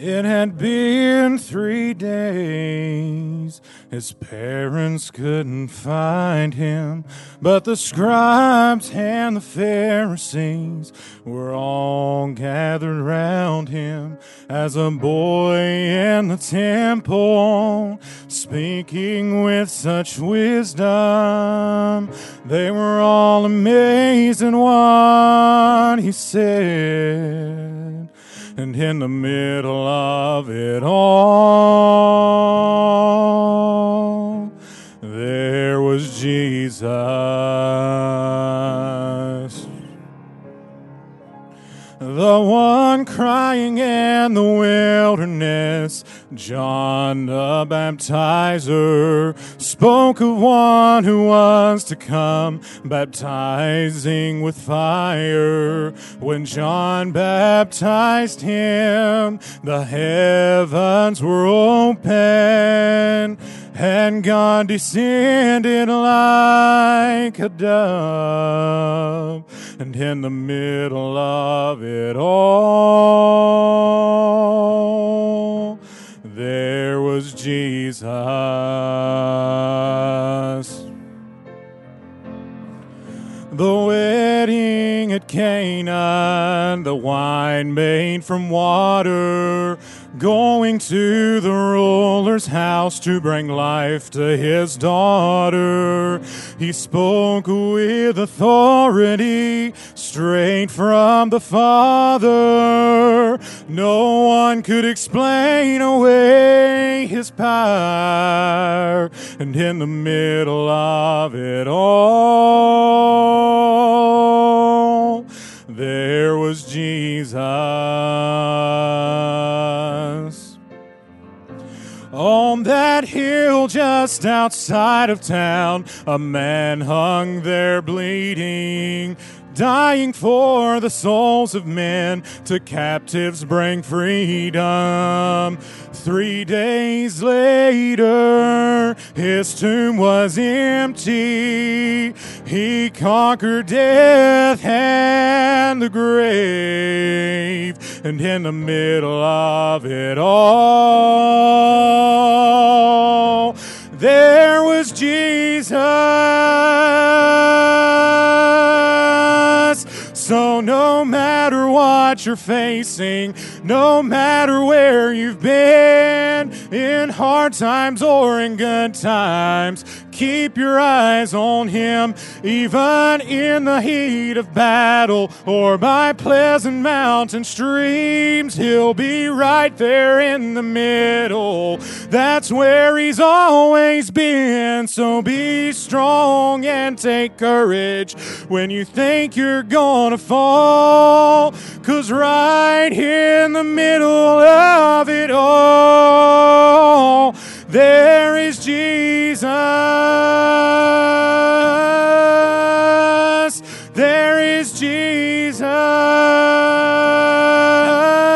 It had been 3 days. His parents couldn't find him, but the scribes and the Pharisees were all gathered round him as a boy in the temple, speaking with such wisdom. They were all amazed at what he said. And in the middle of it all, there was Jesus. The one crying in the wilderness, John the Baptizer, spoke of one who was to come, baptizing with fire. When John baptized him, the heavens were open, and God descended like a dove. And in the middle of it all, there was Jesus. The wedding at Cana, the wine made from water, going to the ruler's house to bring life to his daughter. He spoke with authority, straight from the Father. No one could explain away his power. And in the middle of it all, there was Jesus. On that hill just outside of town, a man hung there bleeding, dying for the souls of men, to captives bring freedom. 3 days later, his tomb was empty. He conquered death and the grave. And in the middle of it all, there was Jesus. So no matter what you're facing, no matter where you've been, in hard times or in good times, keep your eyes on him. Even in the heat of battle or by pleasant mountain streams, he'll be right there in the middle. That's where he's always been. So be strong and take courage when you think you're gonna fall, 'cause right here in the middle of it all, there is Jesus. There is Jesus.